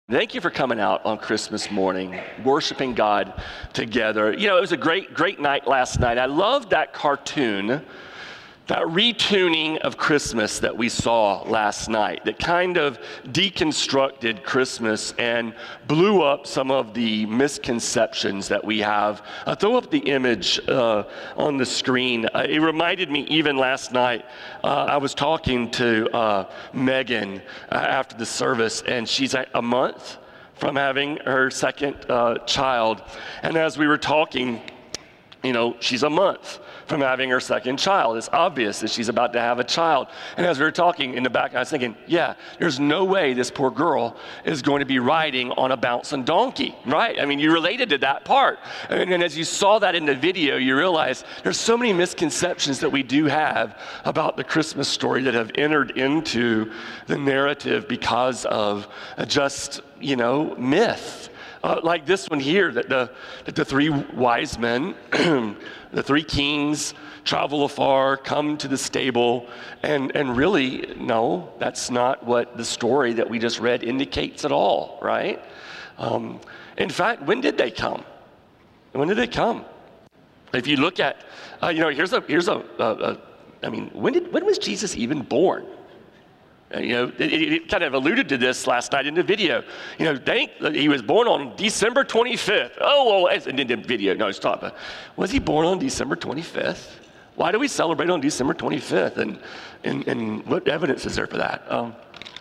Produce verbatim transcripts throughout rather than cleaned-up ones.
Thank you for coming out on Christmas morning, worshiping God together. You know, it was a great, great night last night. I loved that cartoon, that retuning of Christmas that we saw last night, that kind of deconstructed Christmas and blew up some of the misconceptions that we have. Uh, throw up the image uh, on the screen. Uh, it reminded me even last night, uh, I was talking to uh, Megan uh, after the service, and she's a, a month from having her second uh, child. And as we were talking, you know, she's a month from having her second child. It's obvious that she's about to have a child. And as we were talking in the back, I was thinking, yeah, there's no way this poor girl is going to be riding on a bouncing donkey, right? I mean, you related to that part. And, and as you saw that in the video, you realize there's so many misconceptions that we do have about the Christmas story that have entered into the narrative because of just, you know, myth. Uh, like this one here, that the, that the three wise men, the three kings, travel afar, come to the stable, and, and really, no, that's not what the story that we just read indicates at all, right? Um, in fact, when did they come? When did they come? If you look at, uh, you know, here's a, here's a, a, a I mean, when did, when was Jesus even born? You know, it, it kind of alluded to this last night in the video. You know, think he was born on December twenty-fifth. Oh, well, and in the video, no, stop. Was he born on December twenty-fifth? Why do we celebrate on December twenty-fifth? And and, and what evidence is there for that? Um,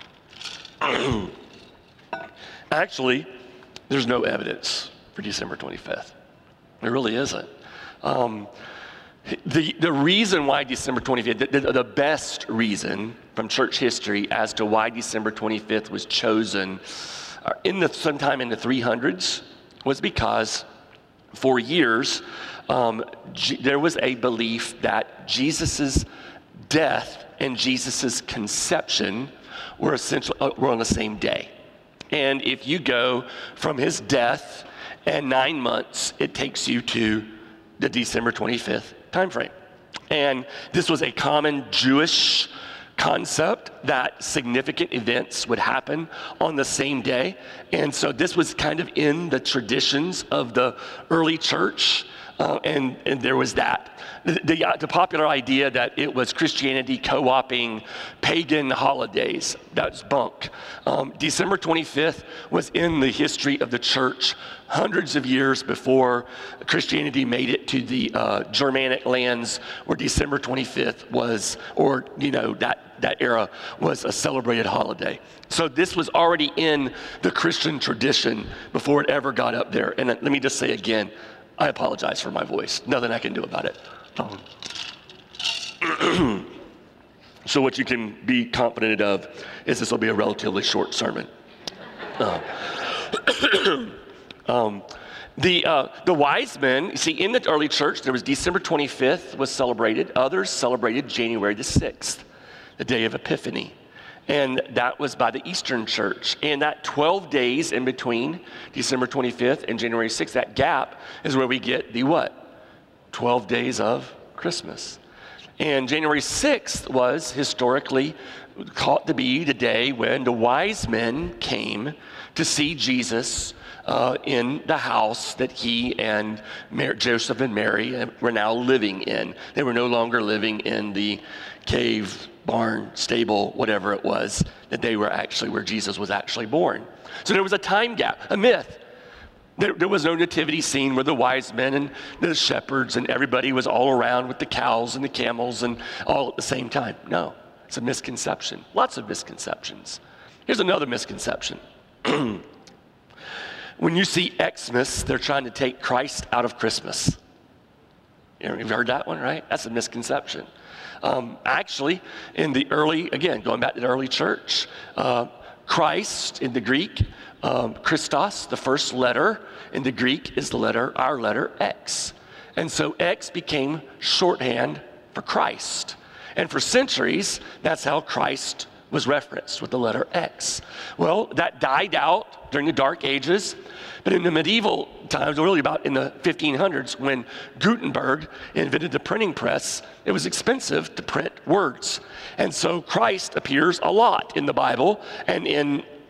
actually, there's no evidence for December twenty-fifth. There really isn't. Um, The, the reason why December twenty-fifth, the, the, the best reason from church history as to why December twenty-fifth was chosen uh, in the sometime in the three hundreds was because for years um, G- there was a belief that Jesus's death and Jesus's conception were essentially uh, were on the same day. And if you go from his death and nine months, it takes you to the December twenty-fifth time frame. And this was a common Jewish concept that significant events would happen on the same day. And so this was kind of in the traditions of the early church. Uh, and, and there was that. The, the, uh, the popular idea that it was Christianity co-opting pagan holidays, that's bunk. Um, December twenty-fifth was in the history of the church hundreds of years before Christianity made it to the uh, Germanic lands where December twenty-fifth was, or, you know, that, that era was a celebrated holiday. So this was already in the Christian tradition before it ever got up there. And let me just say again, I apologize for my voice. Nothing I can do about it. Um, so what you can be confident of is this will be a relatively short sermon. Uh, um, the uh, the wise men, you see, in the early church, there was December twenty-fifth was celebrated. Others celebrated January the sixth, the day of Epiphany. And that was by the Eastern Church. And that twelve days in between December twenty-fifth and January sixth, that gap is where we get the what? twelve days of Christmas. And January sixth was historically thought to be the day when the wise men came to see Jesus uh, in the house that he and Mary, Joseph and Mary were now living in. They were no longer living in the cave, barn, stable, whatever it was, that they were actually where Jesus was actually born. So there was a time gap, a myth. There, there was no nativity scene where the wise men and the shepherds and everybody was all around with the cows and the camels and all at the same time. No, it's a misconception. Lots of misconceptions. Here's another misconception. When you see Xmas, they're trying to take Christ out of Christmas. You've heard that one, right? That's a misconception. Um, actually, in the early, again, going back to the early church, uh, Christ in the Greek, um, Christos, the first letter in the Greek is the letter, our letter X. And so X became shorthand for Christ. And for centuries, that's how Christ was referenced, with the letter X. Well, that died out during the Dark Ages. But in the medieval times, really about in the fifteen hundreds, when Gutenberg invented the printing press, it was expensive to print words. And so Christ appears a lot in the Bible and in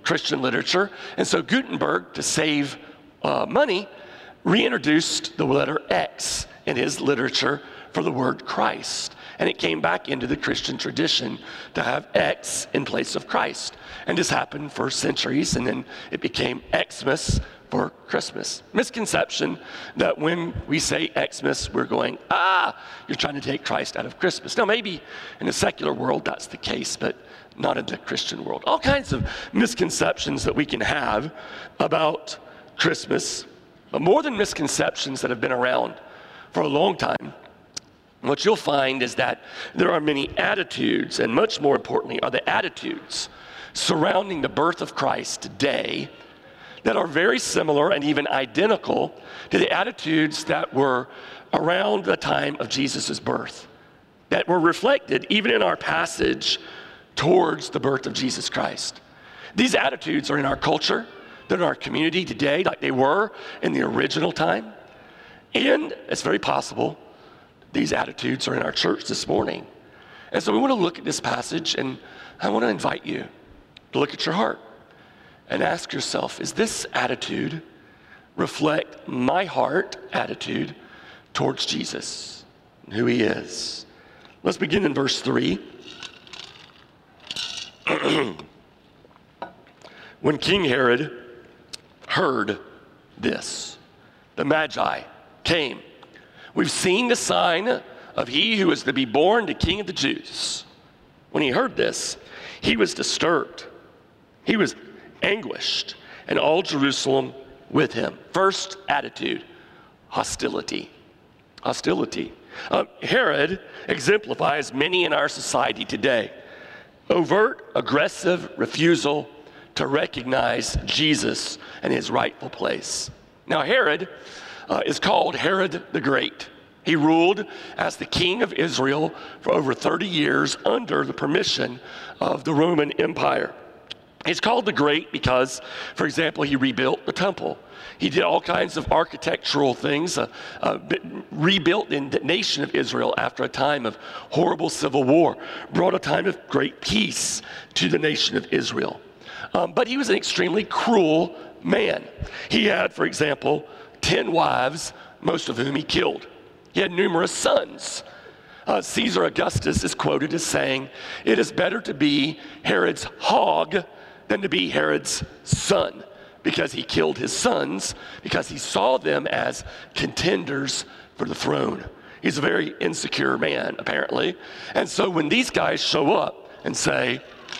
Christian literature. And so Gutenberg, to save uh, money, reintroduced the letter X in his literature for the word Christ. And it came back into the Christian tradition to have X in place of Christ. And this happened for centuries, and then it became Xmas for Christmas. Misconception that when we say Xmas, we're going, ah, you're trying to take Christ out of Christmas. Now, maybe in the secular world that's the case, but not in the Christian world. All kinds of misconceptions that we can have about Christmas, but more than misconceptions that have been around for a long time. What you'll find is that there are many attitudes, and much more importantly are the attitudes surrounding the birth of Christ today that are very similar and even identical to the attitudes that were around the time of Jesus' birth, that were reflected even in our passage towards the birth of Jesus Christ. These attitudes are in our culture, they're in our community today like they were in the original time, and it's very possible these attitudes are in our church this morning. And so we want to look at this passage, and I want to invite you to look at your heart and ask yourself, is this attitude reflect my heart attitude towards Jesus and who he is? Let's begin in verse three. When King Herod heard this, the Magi came. We've seen the sign of he who is to be born the King of the Jews. When he heard this, he was disturbed. He was anguished, and all Jerusalem with him. First attitude, hostility. Hostility. Uh, Herod exemplifies many in our society today. Overt, aggressive refusal to recognize Jesus and his rightful place. Now, Herod uh, is called Herod the Great. He ruled as the king of Israel for over thirty years under the permission of the Roman Empire. He's called the Great because, for example, he rebuilt the temple. He did all kinds of architectural things, uh, uh, rebuilt in the nation of Israel after a time of horrible civil war, brought a time of great peace to the nation of Israel. Um, but he was an extremely cruel man. He had, for example, ten wives, most of whom he killed. He had numerous sons. Uh, Caesar Augustus is quoted as saying, "It is better to be Herod's hog than to be Herod's son," because he killed his sons, because he saw them as contenders for the throne. He's a very insecure man, apparently. And so when these guys show up and say,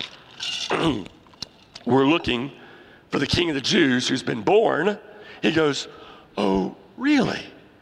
we're looking for the King of the Jews who's been born, he goes, oh, really?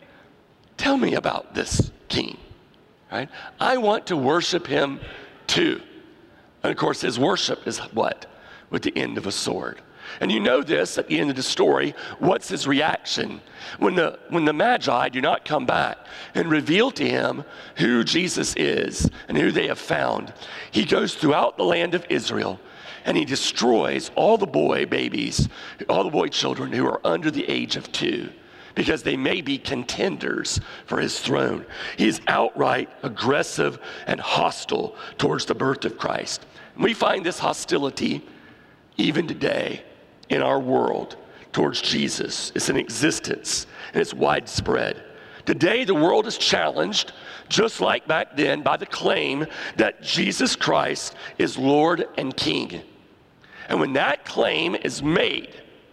Tell me about this king, right? I want to worship him too. And of course, his worship is what? With the end of a sword. And you know this at the end of the story. What's his reaction? When the, when the Magi do not come back and reveal to him who Jesus is and who they have found, he goes throughout the land of Israel and he destroys all the boy babies, all the boy children who are under the age of two, because they may be contenders for his throne. He is outright aggressive and hostile towards the birth of Christ. And we find this hostility even today in our world towards Jesus. It's in existence and it's widespread. Today, the world is challenged, just like back then, by the claim that Jesus Christ is Lord and King. And when that claim is made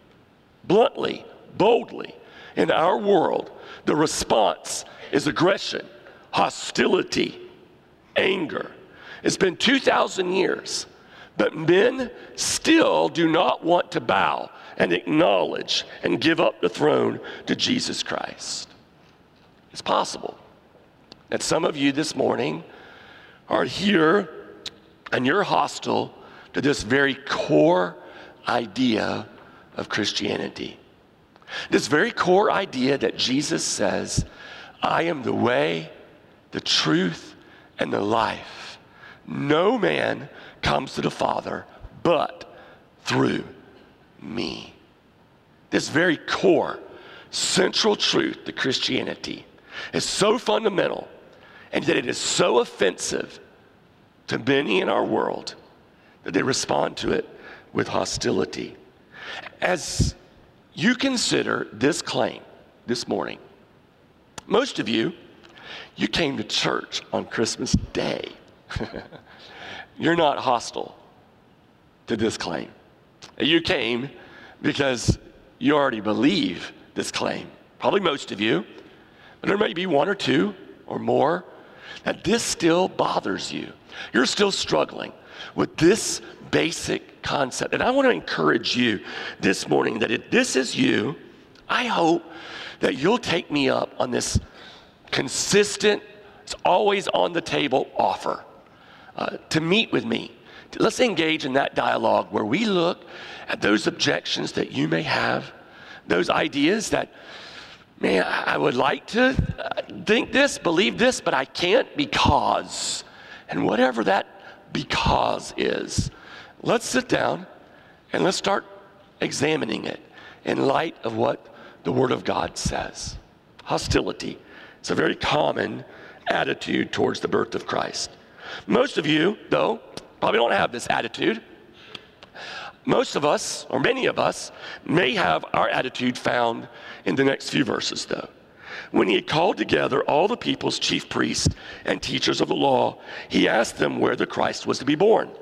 bluntly, boldly, in our world, the response is aggression, hostility, anger. It's been two thousand years, but men still do not want to bow and acknowledge and give up the throne to Jesus Christ. It's possible that some of you this morning are here and you're hostile to this very core idea of Christianity. This very core idea that Jesus says, I am the way, the truth, and the life. No man comes to the Father but through me. This very core, central truth to Christianity is so fundamental and that it is so offensive to many in our world that they respond to it with hostility. As you consider this claim this morning, most of you, you came to church on Christmas Day. You're not hostile to this claim. You came because you already believe this claim. Probably most of you, but there may be one or two or more that this still bothers you. You're still struggling with this basic concept. And I want to encourage you this morning that if this is you, I hope that you'll take me up on this consistent, it's always on the table offer uh, to meet with me. Let's engage in that dialogue where we look at those objections that you may have, those ideas that, man, I would like to think this, believe this, but I can't because, and whatever that because is, let's sit down and let's start examining it in light of what the Word of God says. Hostility. It's a very common attitude towards the birth of Christ. Most of you, though, probably don't have this attitude. Most of us, or many of us, may have our attitude found in the next few verses, though. When he had called together all the people's chief priests and teachers of the law, he asked them where the Christ was to be born.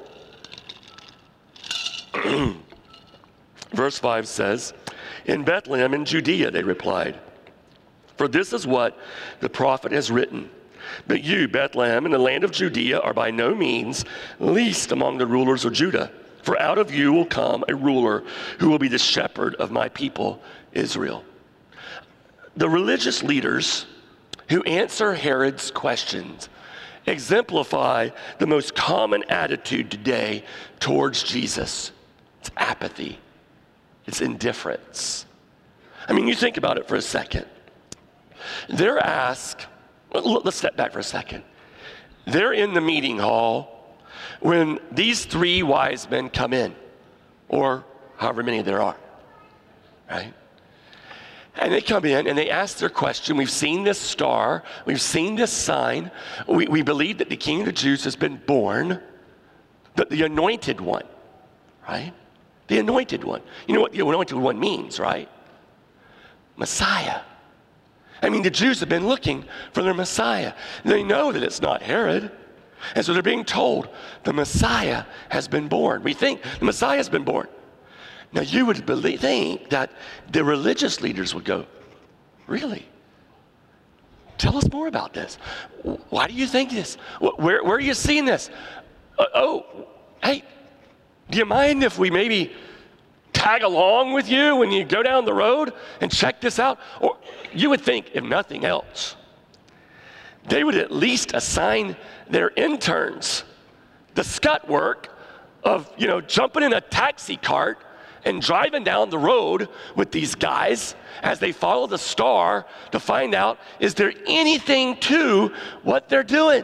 Verse five says, "In Bethlehem in Judea," they replied, "for this is what the prophet has written. But you, Bethlehem, in the land of Judea, are by no means least among the rulers of Judah. For out of you will come a ruler who will be the shepherd of my people, Israel." The religious leaders who answer Herod's questions exemplify the most common attitude today towards Jesus. It's apathy. It's indifference. I mean, you think about it for a second. They're asked, let's step back for a second. They're in the meeting hall when these three wise men come in, or however many there are, right? And they come in and they ask their question. We've seen this star. We've seen this sign. We, we believe that the King of the Jews has been born, the, the anointed one, right? The anointed one. You know what the anointed one means, right? Messiah. I mean, the Jews have been looking for their Messiah. They know that it's not Herod. And so they're being told the Messiah has been born. We think the Messiah has been born. Now, you would believe, think that the religious leaders would go, really? Tell us more about this. Why do you think this? Where, where are you seeing this? Uh, oh, hey, do you mind if we maybe tag along with you when you go down the road and check this out? Or you would think, if nothing else, they would at least assign their interns the scut work of, you know, jumping in a taxi cart and driving down the road with these guys as they follow the star to find out, is there anything to what they're doing?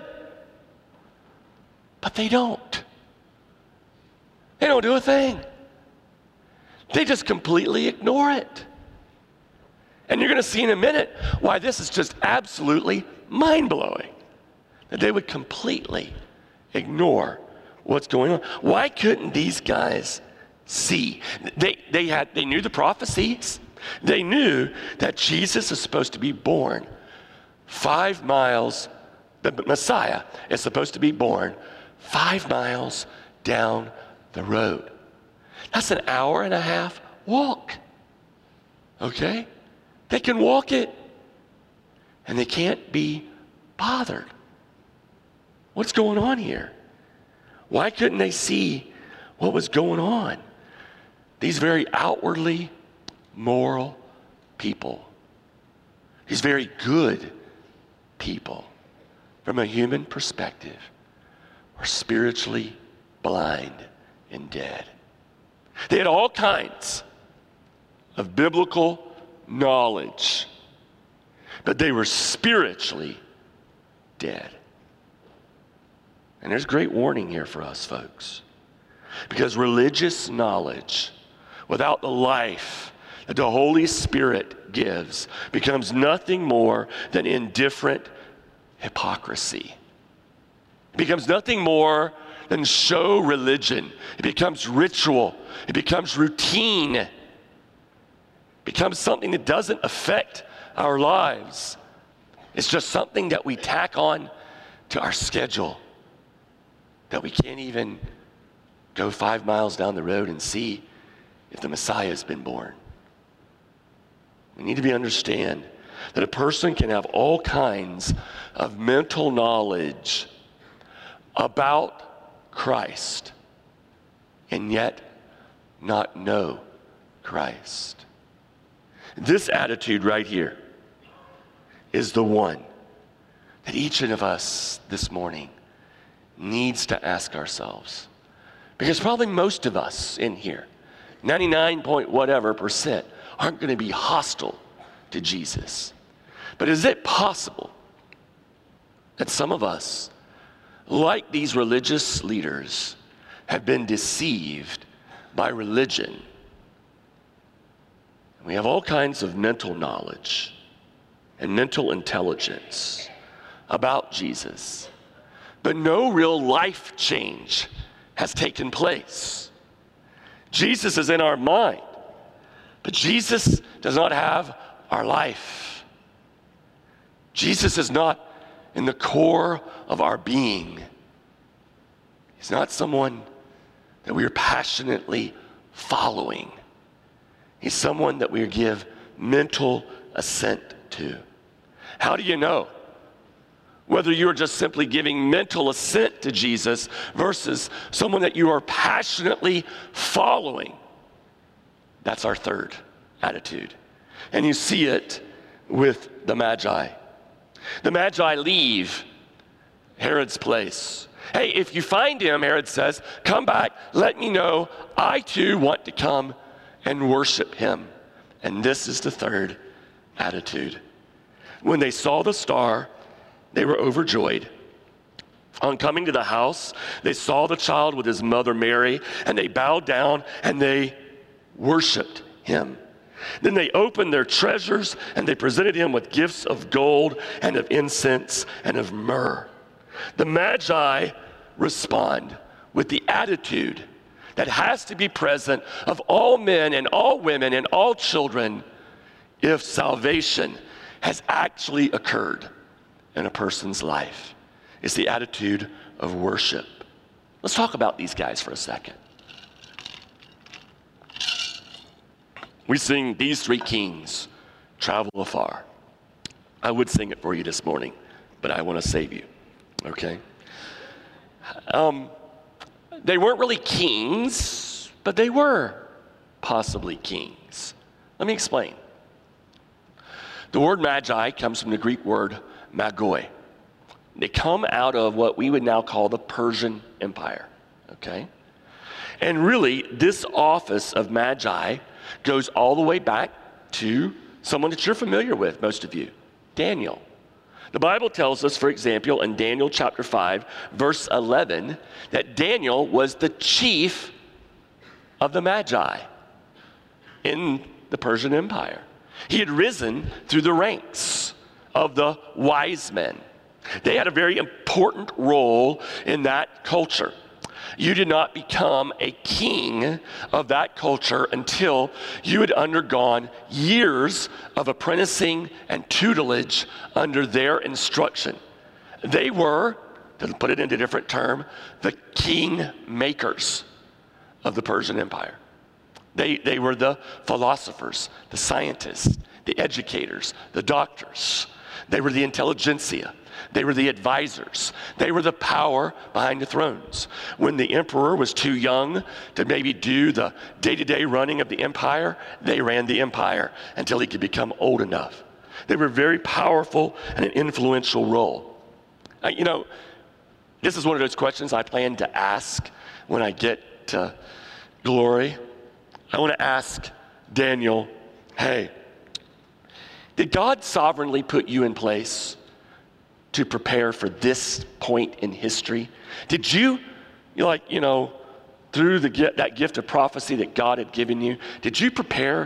But they don't. They don't do a thing. They just completely ignore it. And you're going to see in a minute why this is just absolutely mind-blowing, that they would completely ignore what's going on. Why couldn't these guys see? They, they, had, they knew the prophecies. They knew that Jesus is supposed to be born five miles, the Messiah is supposed to be born five miles down the road. That's an hour and a half walk, okay? They can walk it, and they can't be bothered. What's going on here? Why couldn't they see what was going on? These very outwardly moral people, these very good people, from a human perspective, are spiritually blind and dead. They had all kinds of biblical knowledge, but they were spiritually dead. And there's great warning here for us, folks, because religious knowledge without the life that the Holy Spirit gives becomes nothing more than indifferent hypocrisy. It becomes nothing more then show religion. It becomes ritual. It becomes routine. It becomes something that doesn't affect our lives. It's just something that we tack on to our schedule, that we can't even go five miles down the road and see if the Messiah has been born. We need to be understand that a person can have all kinds of mental knowledge about Christ and yet not know Christ. This attitude right here is the one that each of us this morning needs to ask ourselves. Because probably most of us in here, ninety-nine point whatever percent, aren't going to be hostile to Jesus. But is it possible that some of us, like these religious leaders, have been deceived by religion? We have all kinds of mental knowledge and mental intelligence about Jesus, but no real life change has taken place. Jesus is in our mind, but Jesus does not have our life. Jesus is not in the core of our being. He's not someone that we are passionately following. He's someone that we give mental assent to. How do you know whether you are just simply giving mental assent to Jesus versus someone that you are passionately following? That's our third attitude. And you see it with the Magi. The Magi leave Herod's place. Hey, if you find him, Herod says, come back, let me know. I too want to come and worship him. And this is the third attitude. When they saw the star, they were overjoyed. On coming to the house, they saw the child with his mother Mary, and they bowed down and they worshiped him. Then they opened their treasures and they presented him with gifts of gold and of incense and of myrrh. The Magi respond with the attitude that has to be present of all men and all women and all children if salvation has actually occurred in a person's life. It's the attitude of worship. Let's talk about these guys for a second. We sing "These Three Kings Travel Afar." I would sing it for you this morning, but I want to save you, okay? Um, they weren't really kings, but they were possibly kings. Let me explain. The word magi comes from the Greek word magoi. They come out of what we would now call the Persian Empire, okay? And really, this office of magi goes all the way back to someone that you're familiar with, most of you, Daniel. The Bible tells us, for example, in Daniel chapter five, verse eleven, that Daniel was the chief of the Magi in the Persian Empire. He had risen through the ranks of the wise men. They had a very important role in that culture. You did not become a king of that culture until you had undergone years of apprenticing and tutelage under their instruction. They were, to put it into a different term, the king makers of the Persian Empire. They, they were the philosophers, the scientists, the educators, the doctors. They were the intelligentsia. They were the advisors. They were the power behind the thrones. When the emperor was too young to maybe do the day-to-day running of the empire, they ran the empire until he could become old enough. They were very powerful and an influential role. Uh, you know, this is one of those questions I plan to ask when I get to glory. I want to ask Daniel, hey, did God sovereignly put you in place to prepare for this point in history? Did you, you like, you know, through the that gift of prophecy that God had given you, did you prepare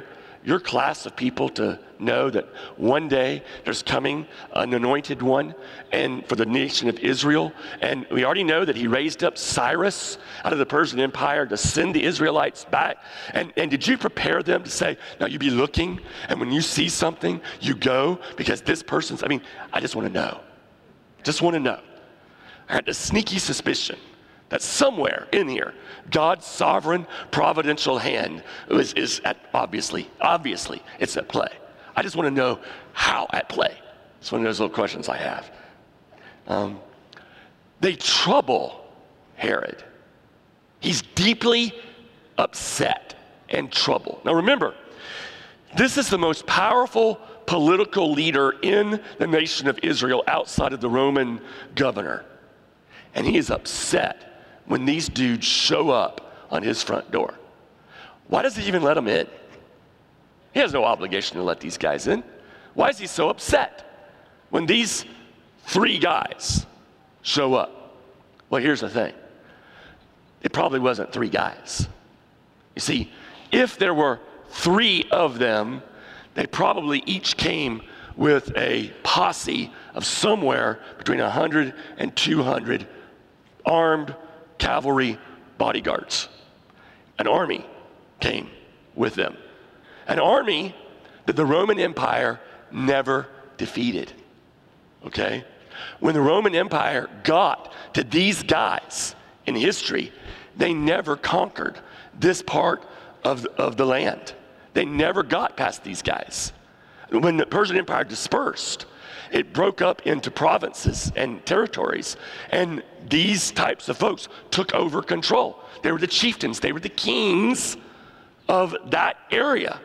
your class of people to know that one day there's coming an anointed one and for the nation of Israel? And we already know that he raised up Cyrus out of the Persian Empire to send the Israelites back. And, and did you prepare them to say, now you be looking, and when you see something, you go, because this person's, I mean, I just want to know. Just want to know. I had this sneaky suspicion that somewhere in here, God's sovereign, providential hand is, is at, obviously, obviously, it's at play. I just want to know how at play. It's one of those little questions I have. Um, they trouble Herod. He's deeply upset and troubled. Now remember, this is the most powerful political leader in the nation of Israel outside of the Roman governor. And he is upset when these dudes show up on his front door. Why does he even let them in? He has no obligation to let these guys in. Why is he so upset when these three guys show up? Well, here's the thing. It probably wasn't three guys. You see, if there were three of them, they probably each came with a posse of somewhere between one hundred and two hundred armed cavalry bodyguards. An army came with them. An army that the Roman Empire never defeated, okay? When the Roman Empire got to these guys in history, they never conquered this part of the, of the land. They never got past these guys. When the Persian Empire dispersed, it broke up into provinces and territories, and these types of folks took over control. They were the chieftains, they were the kings of that area.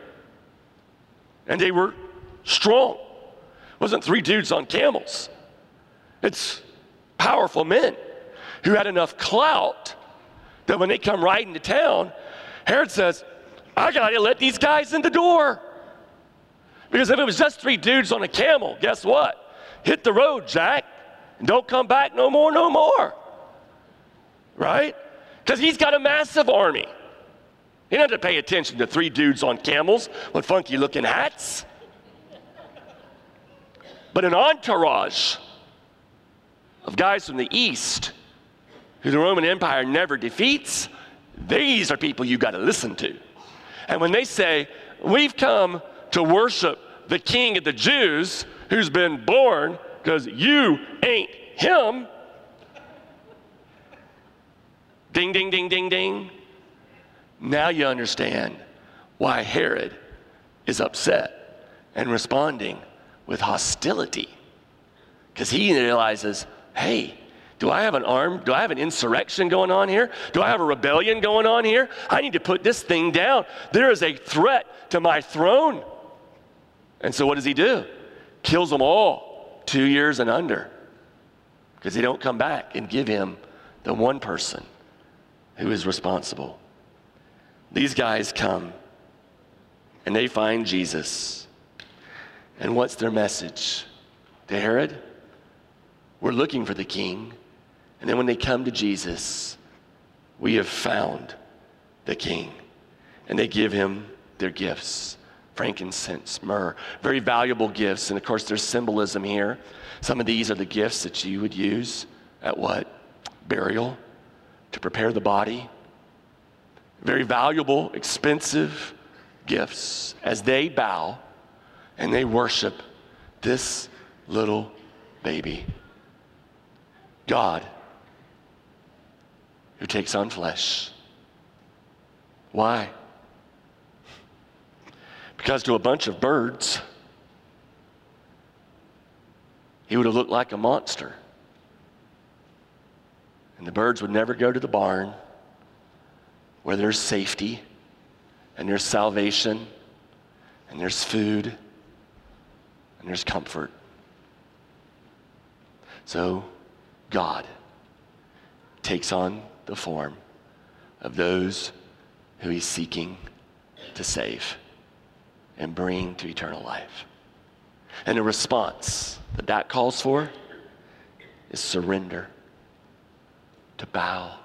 And they were strong. It wasn't three dudes on camels. It's powerful men who had enough clout that when they come riding to town, Herod says, I gotta let these guys in the door. Because if it was just three dudes on a camel, guess what? Hit the road, Jack, and don't come back no more, no more. Right? Because he's got a massive army. He doesn't have to pay attention to three dudes on camels with funky looking hats. But an entourage of guys from the east who the Roman Empire never defeats, these are people you got to listen to. And when they say, we've come to worship the King of the Jews who's been born because you ain't him, ding, ding, ding, ding, ding. Now you understand why Herod is upset and responding with hostility. Because he realizes, hey, do I have an arm? Do I have an insurrection going on here? Do I have a rebellion going on here? I need to put this thing down. There is a threat to my throne. And so what does he do? Kills them all, two years and under. Because they don't come back and give him the one person who is responsible. These guys come and they find Jesus. And what's their message to Herod? We're looking for the king. And then when they come to Jesus, we have found the king. And they give him their gifts, frankincense, myrrh, very valuable gifts. And of course, there's symbolism here. Some of these are the gifts that you would use at what? Burial, to prepare the body. Very valuable, expensive gifts as they bow and they worship this little baby. God, who takes on flesh. Why? Because to a bunch of birds, he would have looked like a monster. And the birds would never go to the barn where there's safety and there's salvation and there's food and there's comfort. So God takes on the form of those who he's seeking to save and bring to eternal life. And the response that that calls for is surrender, to bow,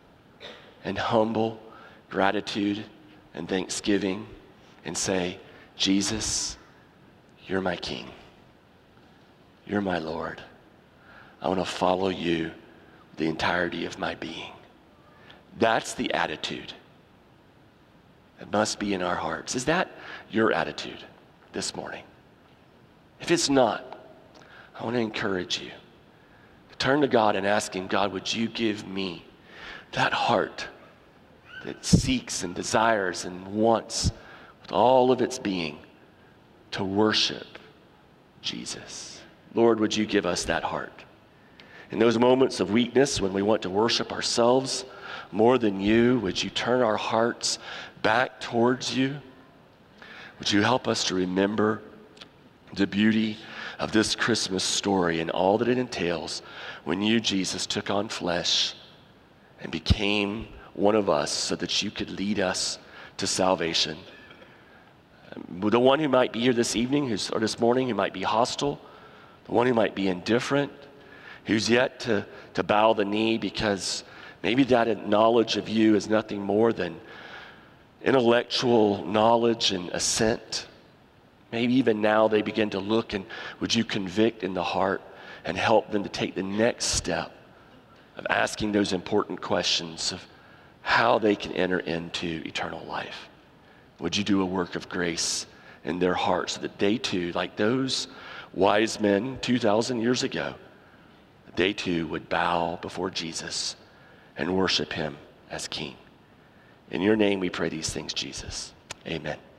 and humble gratitude and thanksgiving and say, Jesus, you're my King. You're my Lord. I want to follow you the entirety of my being. That's the attitude that must be in our hearts. Is that your attitude this morning? If it's not, I want to encourage you to turn to God and ask him, God, would you give me that heart that seeks and desires and wants with all of its being to worship Jesus? Lord, would you give us that heart? In those moments of weakness when we want to worship ourselves more than you, would you turn our hearts back towards you? Would you help us to remember the beauty of this Christmas story and all that it entails when you, Jesus, took on flesh and became one of us so that you could lead us to salvation? The one who might be here this evening who's, or this morning who might be hostile, the one who might be indifferent, who's yet to, to bow the knee because maybe that knowledge of you is nothing more than intellectual knowledge and assent. Maybe even now they begin to look, and would you convict in the heart and help them to take the next step of asking those important questions of how they can enter into eternal life? Would you do a work of grace in their hearts so that they too, like those wise men two thousand years ago, they too would bow before Jesus and worship him as King? In your name we pray these things, Jesus. Amen.